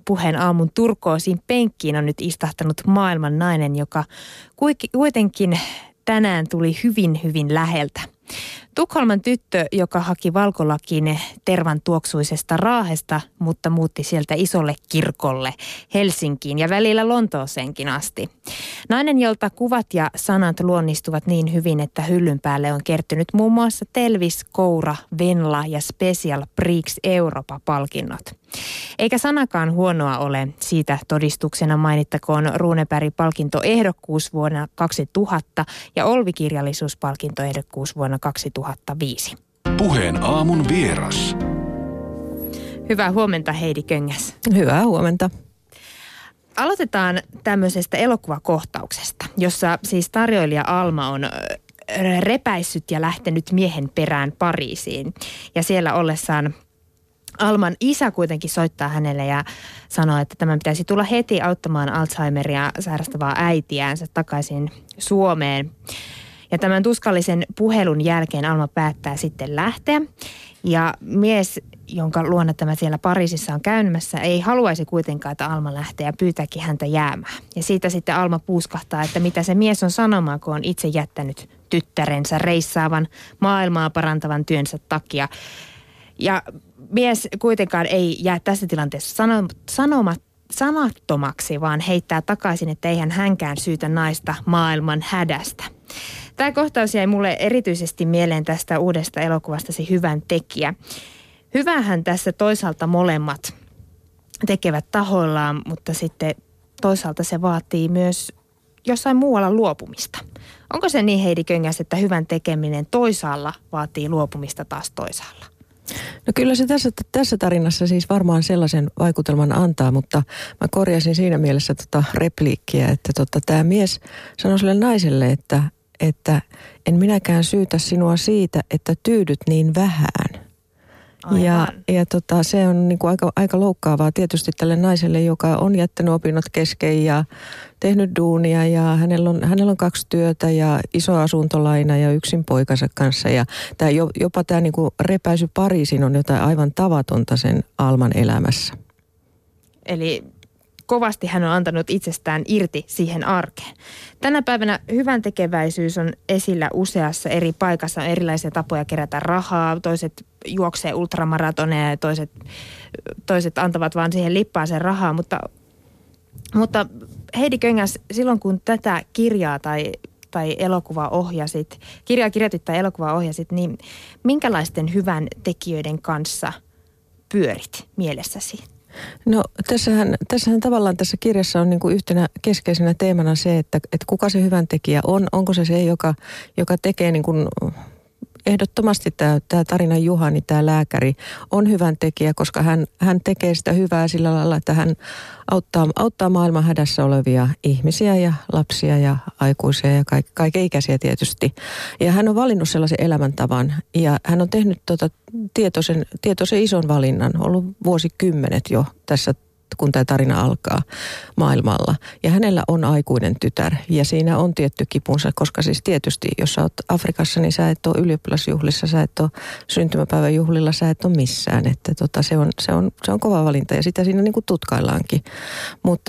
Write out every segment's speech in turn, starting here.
Puheen aamun turkoosiin penkkiin on nyt istahtanut maailman nainen, joka kuitenkin tänään tuli hyvin, hyvin läheltä. Tukholman tyttö, joka haki valkolakiin tervan tuoksuisesta Raahesta, mutta muutti sieltä isolle kirkolle Helsinkiin ja välillä Lontooseenkin asti. Nainen, jolta kuvat ja sanat luonnistuvat niin hyvin, että hyllyn päälle on kertynyt muun muassa Telvis, Koura, Venla ja Special Prix Europa-palkinnot. Eikä sanakaan huonoa ole, siitä todistuksena mainittakoon Runeberg-palkintoehdokkuus vuonna 2000 ja Olvi-kirjallisuuspalkintoehdokkuus vuonna 2005. Puheen aamun vieras. Hyvää huomenta, Heidi Köngäs. Hyvää huomenta. Aloitetaan tämmöisestä elokuvakohtauksesta, jossa siis tarjoilija Alma on repäissyt ja lähtenyt miehen perään Pariisiin. Ja siellä ollessaan Alman isä kuitenkin soittaa hänelle ja sanoo, että tämän pitäisi tulla heti auttamaan Alzheimeria sairastavaa äitiäänsä takaisin Suomeen. Ja tämän tuskallisen puhelun jälkeen Alma päättää sitten lähteä. Ja mies, jonka luona tämä siellä Pariisissa on käymässä, ei haluaisi kuitenkaan, että Alma lähtee ja pyytääkin häntä jäämään. Ja siitä sitten Alma puuskahtaa, että mitä se mies on sanomaan, kun on itse jättänyt tyttärensä reissaavan maailmaa parantavan työnsä takia. Ja mies kuitenkaan ei jää tässä tilanteessa sanattomaksi, vaan heittää takaisin, että eihän hänkään syytä naista maailman hädästä. Tämä kohtaus jäi mulle erityisesti mieleen tästä uudesta elokuvastasi Hyvän tekijä. Hyvähän tässä toisaalta molemmat tekevät tahoillaan, mutta sitten toisaalta se vaatii myös jossain muualla luopumista. Onko se niin, Heidi Köngäs, että hyvän tekeminen toisaalla vaatii luopumista taas toisaalla? No kyllä se tässä tarinassa siis varmaan sellaisen vaikutelman antaa, mutta mä korjasin siinä mielessä repliikkiä, että tämä mies sanoi sille naiselle, että en minäkään syytä sinua siitä, että tyydyt niin vähän. Aivan. Ja se on niin kuin aika loukkaavaa tietysti tälle naiselle, joka on jättänyt opinnot kesken ja tehnyt duunia ja hänellä on 2 työtä ja iso asuntolaina ja yksin poikansa kanssa. Ja jopa tämä niin kuin repäisy Pariisiin on jotain aivan tavatonta sen Alman elämässä. Eli kovasti hän on antanut itsestään irti siihen arkeen. Tänä päivänä hyvän tekeväisyys on esillä useassa eri paikassa. On erilaisia tapoja kerätä rahaa. Toiset juoksee ultramaratoneja ja toiset antavat vaan siihen lippaaseen rahaa. Mutta Heidi Köngäs, silloin kun tätä kirjaa tai elokuvaa ohjasit, kirjaa kirjoitit tai elokuvaa ohjasit, niin minkälaisten hyvän tekijöiden kanssa pyörit mielessäsi? No tässähän tavallaan tässä kirjassa on niin kuin yhtenä keskeisenä teemana se, että kuka se hyvän tekijä on. Onko se, joka tekee niin kuin ehdottomasti tämä tarinan Juhani, tämä lääkäri, on hyvän tekijä, koska hän tekee sitä hyvää sillä lailla, että hän auttaa maailman hädässä olevia ihmisiä ja lapsia ja aikuisia ja kaikenikäisiä tietysti. Ja hän on valinnut sellaisen elämäntavan ja hän on tehnyt tietoisen ison valinnan, ollut vuosikymmenet jo tässä, kun tämä tarina alkaa maailmalla. Ja hänellä on aikuinen tytär ja siinä on tietty kipunsa, koska siis tietysti, jos sä oot Afrikassa, niin sä et ole ylioppilasjuhlissa, sä et ole syntymäpäiväjuhlilla, sä et ole missään. Että se on kova valinta ja sitä siinä niin kuin tutkaillaankin. Mutta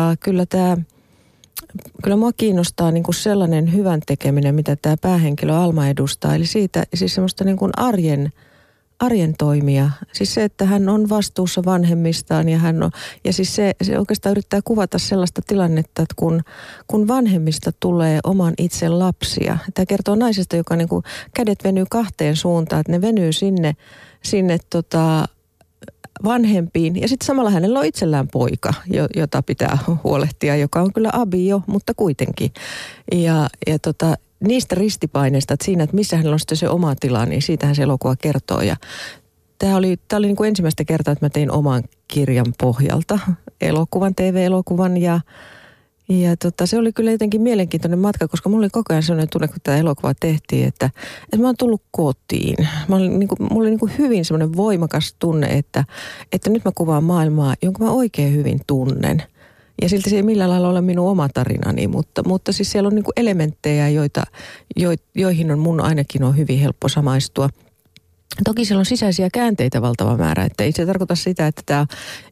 kyllä mua kiinnostaa niin kuin sellainen hyvän tekeminen, mitä tämä päähenkilö Alma edustaa. Eli siitä siis semmoista niin kuin arjen toimia. Siis se, että hän on vastuussa vanhemmistaan ja siis se oikeastaan yrittää kuvata sellaista tilannetta, että kun vanhemmista tulee oman itse lapsia. Tämä kertoo naisesta, joka niin kuin kädet venyy 2 suuntaan, että ne venyy sinne vanhempiin. Ja sitten samalla hänellä on itsellään poika, jota pitää huolehtia, joka on kyllä abi jo, mutta kuitenkin. Ja niistä ristipaineista, että siinä, että missä hänellä on sitten se oma tila, niin siitähän se elokuva kertoo. Ja tämä oli niin kuin ensimmäistä kertaa, että mä tein oman kirjan pohjalta elokuvan, TV-elokuvan ja se oli kyllä jotenkin mielenkiintoinen matka, koska mulla oli koko ajan sellainen tunne, kun tämä elokuva tehtiin, että mä oon tullut kotiin. Mulla oli niin kuin hyvin semmoinen voimakas tunne, että nyt mä kuvaan maailmaa, jonka mä oikein hyvin tunnen. Ja silti se ei millään lailla ole minun oma tarinani, mutta siis siellä on niin kuin elementtejä, joihin mun ainakin on hyvin helppo samaistua. Toki siellä on sisäisiä käänteitä valtava määrä, että ei se tarkoita sitä, että tämä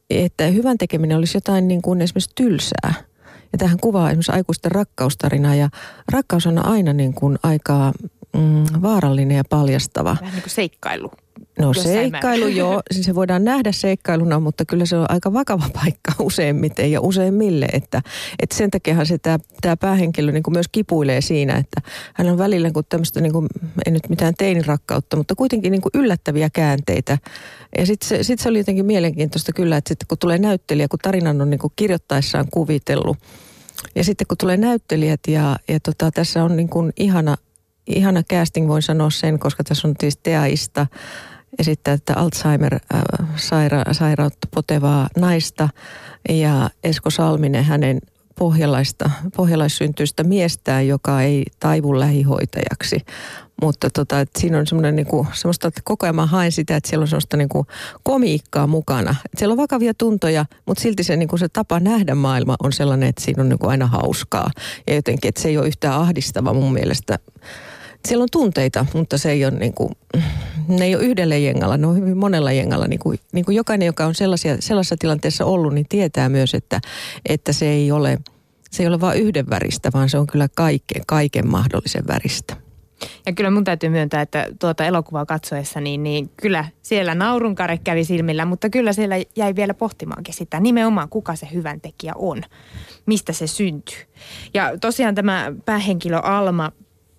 että hyvän tekeminen olisi jotain niin kuin esimerkiksi tylsää. Ja tähän kuvaa esimerkiksi aikuisten rakkaustarinaa ja rakkaus on aina niin kuin aika vaarallinen ja paljastava. Vähän niin kuin seikkailu. No seikkailu joo, se voidaan nähdä seikkailuna, mutta kyllä se on aika vakava paikka useimmiten ja useimmille, että sen takiahan se tämä päähenkilö niin kuin myös kipuilee siinä, että hän on välillä kuin tämmöistä, niin kuin, ei nyt mitään teinirakkautta, mutta kuitenkin niin kuin yllättäviä käänteitä. Ja sitten se oli jotenkin mielenkiintoista kyllä, että sitten kun tulee näyttelijä, kun tarinan on niin kuin kirjoittaessaan kuvitellut, ja sitten kun tulee näyttelijät ja tässä on niin kuin ihana casting, voin sanoa sen, koska tässä on siis Teaista, esittää tätä Alzheimer-sairautta potevaa naista ja Esko Salminen hänen pohjalaissyntyistä miestään, joka ei taivu lähihoitajaksi. Mutta että siinä on semmoinen niinku, semmoista, että koko ajan mä haen sitä, että siellä on semmoista niinku komiikkaa mukana. Että siellä on vakavia tuntoja, mutta silti se, niinku se tapa nähdä maailma on sellainen, että siinä on niinku aina hauskaa. Ja jotenkin, että se ei ole yhtään ahdistava mun mielestä. Siellä on tunteita, mutta se ei ole ne ei ole yhdellä jengalla, ne on hyvin monella jengalla. Niin kuin jokainen, joka on sellaisessa tilanteessa ollut, niin tietää myös, että se ei ole vain yhden väristä, vaan se on kyllä kaiken mahdollisen väristä. Ja kyllä mun täytyy myöntää, että tuota elokuvaa katsoessa, niin kyllä siellä naurunkare kävi silmillä, mutta kyllä siellä jäi vielä pohtimaankin sitä nimenomaan, kuka se hyvän tekijä on, mistä se syntyy. Ja tosiaan tämä päähenkilö Alma,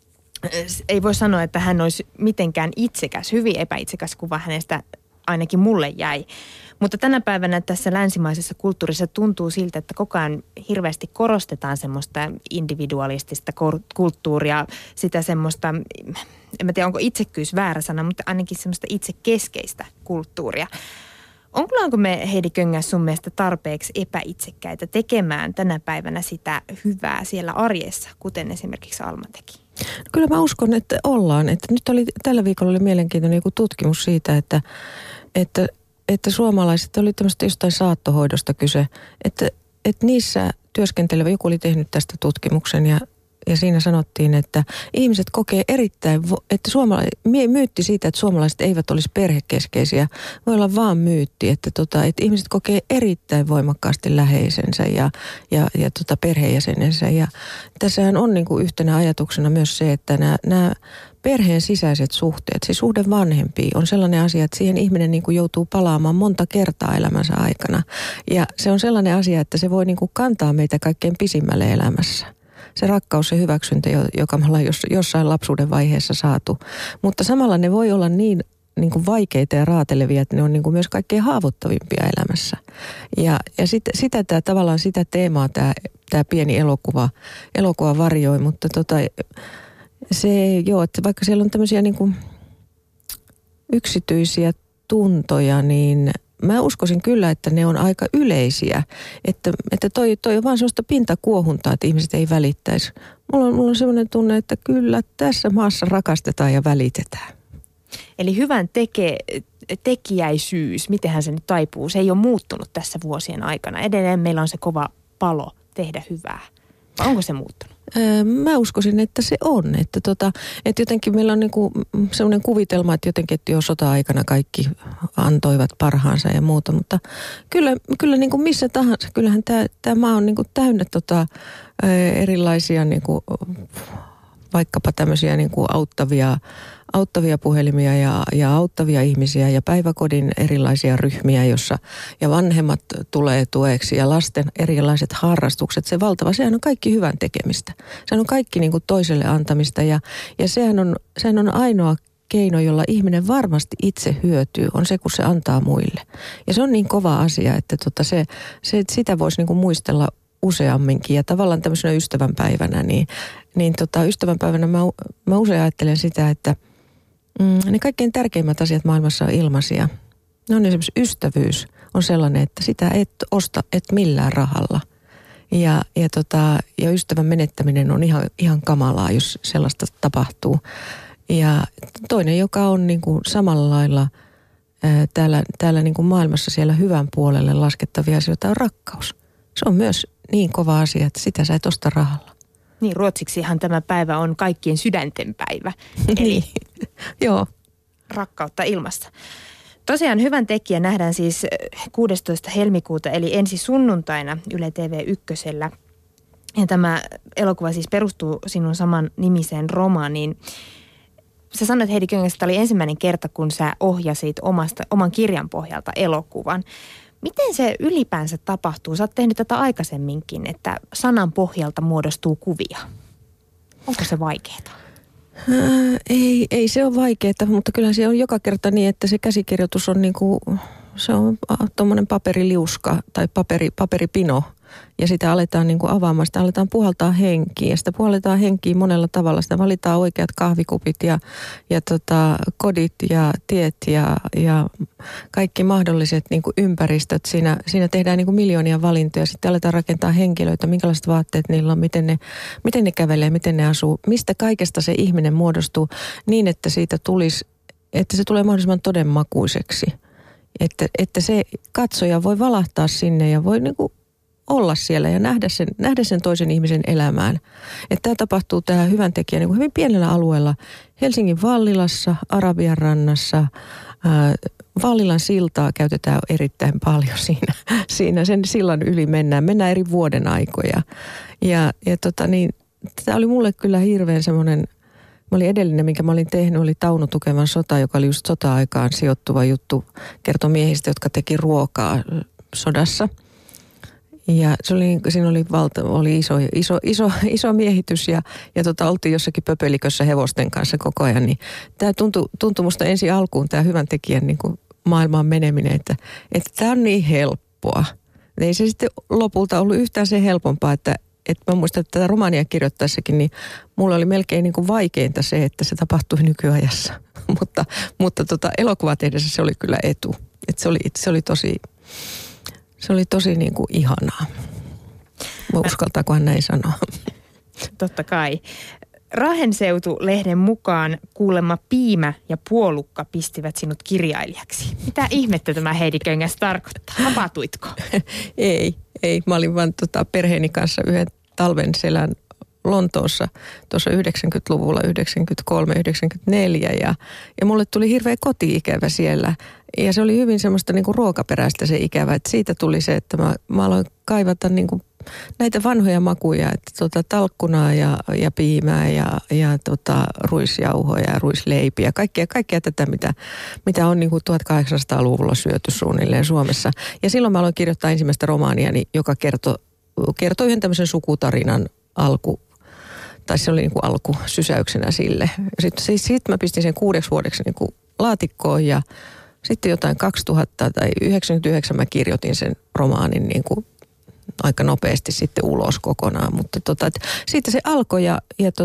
ei voi sanoa, että hän olisi mitenkään itsekäs, hyvin epäitsekäs kuva hänestä ainakin mulle jäi. Mutta tänä päivänä tässä länsimaisessa kulttuurissa tuntuu siltä, että koko ajan hirveästi korostetaan semmoista individualistista kulttuuria, sitä semmoista, en tiedä onko itsekkyys väärä sana, mutta ainakin semmoista itsekeskeistä kulttuuria. Onko me, Heidi Köngäs, sun mielestä tarpeeksi epäitsekkäitä tekemään tänä päivänä sitä hyvää siellä arjessa, kuten esimerkiksi Alma teki? Kyllä mä uskon, että ollaan. Että nyt tällä viikolla oli mielenkiintoinen joku tutkimus siitä, että suomalaiset oli tämmöistä jostain saattohoidosta kyse, että niissä työskentelevä, joku oli tehnyt tästä tutkimuksen ja siinä sanottiin, että ihmiset kokee erittäin, että myytti siitä, että suomalaiset eivät olisi perhekeskeisiä, voi olla vaan myytti, että ihmiset kokee erittäin voimakkaasti läheisensä ja perheenjäsenensä. Ja tässähän on niin kuin yhtenä ajatuksena myös se, että nämä perheen sisäiset suhteet, siis suhde vanhempiin on sellainen asia, että siihen ihminen niin kuin joutuu palaamaan monta kertaa elämänsä aikana. Ja se on sellainen asia, että se voi niin kuin kantaa meitä kaikkein pisimmälle elämässä. Se rakkaus ja hyväksyntä, joka me ollaan jossain lapsuuden vaiheessa saatu. Mutta samalla ne voi olla niin kuin vaikeita ja raatelevia, että ne on niin kuin myös kaikkein haavoittavimpia elämässä. Ja tavallaan sitä teemaa tämä pieni elokuva varjoi, mutta että vaikka siellä on tämmöisiä niin kuin yksityisiä tuntoja, niin mä uskoisin kyllä, että ne on aika yleisiä, että toi on vaan sellaista pintakuohuntaa, että ihmiset ei välittäisi. Mulla on sellainen tunne, että kyllä tässä maassa rakastetaan ja välitetään. Eli hyvän tekijäisyys, mitenhän se nyt taipuu, se ei ole muuttunut tässä vuosien aikana. Edelleen meillä on se kova palo tehdä hyvää. Vai onko se muuttunut? Mä uskoisin, että se on. Että jotenkin meillä on niinku sellainen kuvitelma, että jotenkin että jo sota-aikana kaikki antoivat parhaansa ja muuta. Mutta kyllä niinku missä tahansa, kyllähän tämä maa on niinku täynnä erilaisia niinku, vaikkapa tämmöisiä niinku auttavia puhelimia ja auttavia ihmisiä ja päiväkodin erilaisia ryhmiä, ja vanhemmat tulee tueksi ja lasten erilaiset harrastukset. Se valtava, sehän on kaikki hyvän tekemistä. Sehän on kaikki niin kuin toiselle antamista ja sehän on ainoa keino, jolla ihminen varmasti itse hyötyy, on se, kun se antaa muille. Ja se on niin kova asia, että sitä voisi niin kuin muistella useamminkin ja tavallaan tämmöisenä ystävänpäivänä, niin ystävänpäivänä mä usein ajattelen sitä, että ne kaikkein tärkeimmät asiat maailmassa on ilmaisia. Ne on esimerkiksi ystävyys on sellainen, että sitä et osta millään rahalla. Ja ystävän menettäminen on ihan kamalaa, jos sellaista tapahtuu. Ja toinen, joka on niin kuin samalla lailla täällä niin kuin maailmassa siellä hyvän puolelle laskettavia asioita on rakkaus. Se on myös niin kova asia, että sitä sä et osta rahalla. Niin, ruotsiksihan tämä päivä on kaikkien sydänten päivä. Eli niin. Joo. Rakkautta ilmassa. Tosiaan Hyvän tekijä nähdään siis 16. helmikuuta eli ensi sunnuntaina Yle TV1:llä. Ja tämä elokuva siis perustuu sinun saman nimiseen romaaniin. Sä sanoit, Heidi Köngäs, että tämä oli ensimmäinen kerta, kun sä ohjasit oman kirjan pohjalta elokuvan. Miten se ylipäänsä tapahtuu? Sä oot tehnyt tätä aikaisemminkin, että sanan pohjalta muodostuu kuvia. Onko se vaikeaa? Ei se ole vaikeaa, mutta kyllä se on joka kerta niin, että se käsikirjoitus on niinku, se on tuommoinen paperiliuska tai paperipino. Ja sitä aletaan niinku avaamaan, sitä aletaan puhaltaa henkiin. Ja sitä puhalletaan henkiin monella tavalla. Sitä valitaan oikeat kahvikupit ja kodit ja tiet ja kaikki mahdolliset niinku ympäristöt. Siinä tehdään niinku miljoonia valintoja. Sitten aletaan rakentaa henkilöitä, minkälaiset vaatteet niillä on, miten ne kävelee, miten ne asuu. Mistä kaikesta se ihminen muodostuu niin, että siitä että se tulee mahdollisimman todenmakuiseksi. Että se katsoja voi valahtaa sinne ja voi niinku olla siellä ja nähdä sen toisen ihmisen elämään. Että tämä tapahtuu Hyvän tekijä niin kuin hyvin pienellä alueella. Helsingin Vallilassa, Arabian rannassa. Vallilan siltaa käytetään erittäin paljon siinä. Sen sillan yli mennään eri vuoden aikoja. Tämä oli mulle kyllä hirveän semmoinen, edellinen, minkä mä olin tehnyt, oli Tauno Tukevan sota, joka oli just sota-aikaan sijoittuva juttu. Kertoi miehistä, jotka teki ruokaa sodassa. Ja siinä oli iso miehitys ja oltiin jossakin pöpelikössä hevosten kanssa koko ajan. Niin tämä tuntui musta ensi alkuun tämä Hyvän tekijän niin kuin maailmaan meneminen, että tämä on niin helppoa. Ei se sitten lopulta ollut yhtään sen helpompaa, että mä muistan, että tätä romaania kirjoittaessakin, niin mulla oli melkein niin kuin vaikeinta se, että se tapahtui nykyajassa. mutta elokuvaa tehdessä se oli kyllä etu. Että se oli tosi niin kuin ihanaa. Uskaltaakohan näin sanoa? Totta kai. Raahen seutu-lehden mukaan kuulemma Piimä ja Puolukka pistivät sinut kirjailijaksi. Mitä ihmettä tämä Heidi Köngäs tarkoittaa? Vapaatuitko? Ei. Mä olin vaan perheeni kanssa yhden talven selän Lontoossa tuossa 90-luvulla, 93, 94 ja mulle tuli hirveä koti-ikävä siellä. Ja se oli hyvin semmoista niinku ruokaperäistä se ikävä, että siitä tuli se, että mä aloin kaivata niinku näitä vanhoja makuja, että talkkunaa ja piimää ja ruisjauhoja ja ruisleipiä, kaikkea tätä, mitä on niinku 1800-luvulla syöty suunnilleen Suomessa. Ja silloin mä aloin kirjoittaa ensimmäistä romaaniani, joka kertoi yhden tämmöisen sukutarinan tai se oli niin kuin alkusysäyksenä sille. Sitten mä pistin sen 6 vuodeksi niin kuin laatikkoon ja sitten jotain 2000 tai 99 mä kirjoitin sen romaanin niin kuin aika nopeasti sitten ulos kokonaan. Mutta siitä se alkoi ja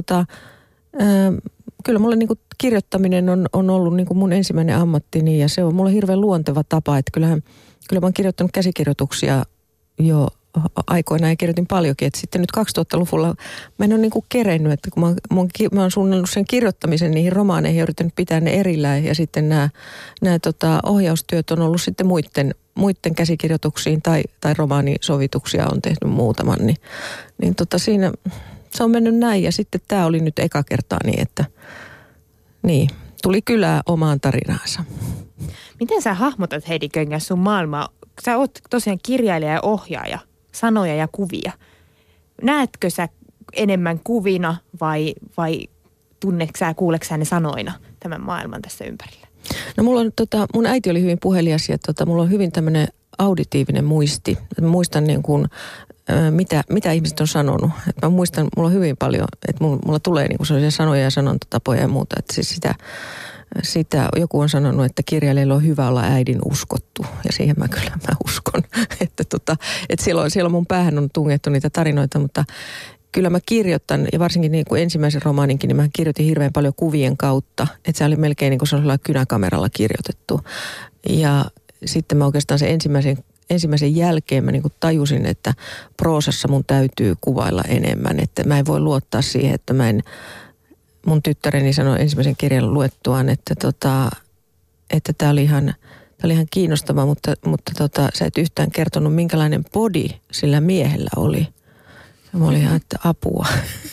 kyllä mulle niin kuin kirjoittaminen on ollut niin kuin mun ensimmäinen ammattini ja se on mulle hirveän luonteva tapa. Että kyllä mä oon kirjoittanut käsikirjoituksia jo aikoinaan ja kirjoitin paljonkin, että sitten nyt 2000-luvulla mä en ole niin kuin kerennyt, että kun mä oon suunnillut sen kirjoittamisen niihin romaaneihin ja yrittänyt pitää ne erillään ja sitten nämä ohjaustyöt on ollut sitten muiden käsikirjoituksiin tai romaanisovituksia on tehnyt muutaman, niin siinä se on mennyt näin ja sitten tämä oli nyt eka kertaa niin, että niin, tuli kylää omaan tarinaansa. Miten sä hahmotat, Heidi Köngäs, sun maailmaa? Sä oot tosiaan kirjailija ja ohjaaja, sanoja ja kuvia. Näetkö sä enemmän kuvina vai tunneeko sä, kuuleeko sä ne sanoina tämän maailman tässä ympärillä? No mulla on, mun äiti oli hyvin puhelias ja mulla on hyvin tämmöinen auditiivinen muisti. Mä muistan niin kuin, mitä ihmiset on sanonut. Mä muistan, mulla on hyvin paljon, että mulla tulee niin kuin sellaisia sanoja ja sanontotapoja ja muuta. Että siis sitä joku on sanonut, että kirjailijalle on hyvä olla äidin uskottu. Ja siihen mä uskon. että siellä mun päähän on tungettu niitä tarinoita, mutta kyllä mä kirjoitan, ja varsinkin niin kuin ensimmäisen romaaninkin, niin mä kirjoitin hirveän paljon kuvien kautta. Että se oli melkein niin kuin sellaisella kynäkameralla kirjoitettu. Ja sitten mä oikeastaan sen ensimmäisen jälkeen mä niin kuin tajusin, että proosassa mun täytyy kuvailla enemmän. Että mä en voi luottaa siihen, että mun tyttäreni sanoi ensimmäisen kirjan luettuaan, että tää oli ihan kiinnostava, mutta sä et yhtään kertonut, minkälainen body sillä miehellä oli. Mä olin ihan, että apua.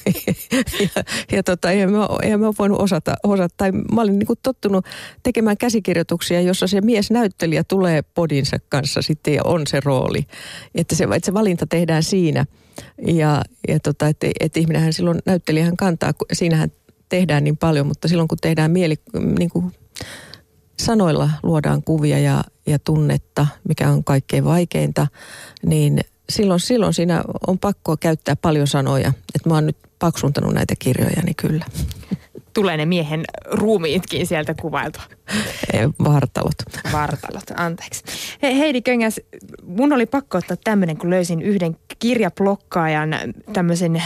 Eihän mä voinut osata. Tai mä olin niin kuin tottunut tekemään käsikirjoituksia, jossa se miesnäyttelijä tulee podinsa kanssa sitten ja on se rooli. Että se valinta tehdään siinä. Että ihminenhän silloin, näyttelijähän kantaa, siinähän tehdään niin paljon, mutta silloin kun tehdään niin kuin sanoilla luodaan kuvia ja tunnetta, mikä on kaikkein vaikeinta, niin silloin siinä on pakko käyttää paljon sanoja. Että mä oon nyt paksuntanut näitä kirjoja, niin kyllä. Tulee ne miehen ruumiitkin sieltä kuvailtua. Vartalot, anteeksi. Heidi Köngäs, mun oli pakko ottaa tämmöinen, kun löysin yhden kirjablokkaajan tämmöisen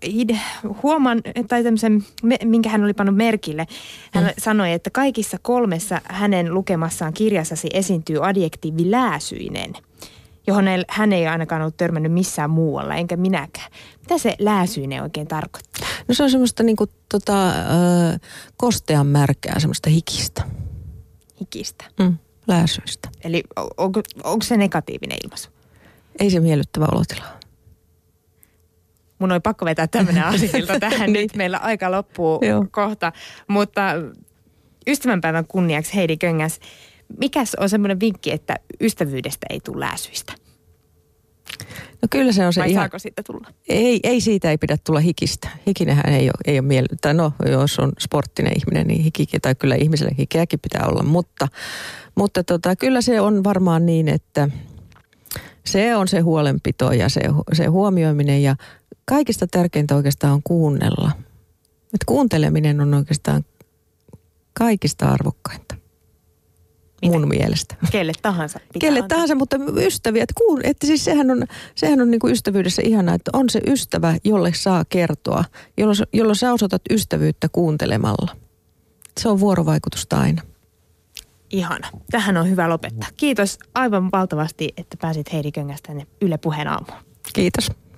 minkä hän oli pannut merkille. Hän sanoi, että kaikissa 3 hänen lukemassaan kirjassasi esiintyy adjektiivi lääsyinen, johon hän ei ainakaan ollut törmännyt missään muualla, enkä minäkään. Mitä se lääsyinen oikein tarkoittaa? No se on semmoista niinku kostean märkää, semmoista hikistä. Hikistä? Lääsyistä. Eli onko se negatiivinen ilmaisu? Ei se miellyttävä olotila. Mun oli pakko vetää tämmöinen asikilta tähän nyt. Meillä aika loppuu kohta. Mutta ystävänpäivän kunniaksi Heidi Köngäs, mikäs on semmoinen vinkki, että ystävyydestä ei tule lääsyistä? No kyllä se on se vai saako siitä tulla? Ei siitä ei pidä tulla hikistä. Hikinenhän ei ole miellyttävä. No jos on sporttinen ihminen, niin hikikin, tai kyllä ihmiselle hikeäkin pitää olla. Mutta kyllä se on varmaan niin, että se on se huolenpito ja se huomioiminen ja kaikista tärkeintä oikeastaan on kuunnella. Että kuunteleminen on oikeastaan kaikista arvokkainta. Mun mielestä. Kelle tahansa. Kelle tahansa, mutta ystäviä. Että siis sehän on niin kuin ystävyydessä ihanaa, että on se ystävä, jolle saa kertoa, jolloin sä osoitat ystävyyttä kuuntelemalla. Se on vuorovaikutusta aina. Ihana. Tähän on hyvä lopettaa. Kiitos aivan valtavasti, että pääsit Heidi Köngäs tänne Yle Puheen aamuun. Kiitos.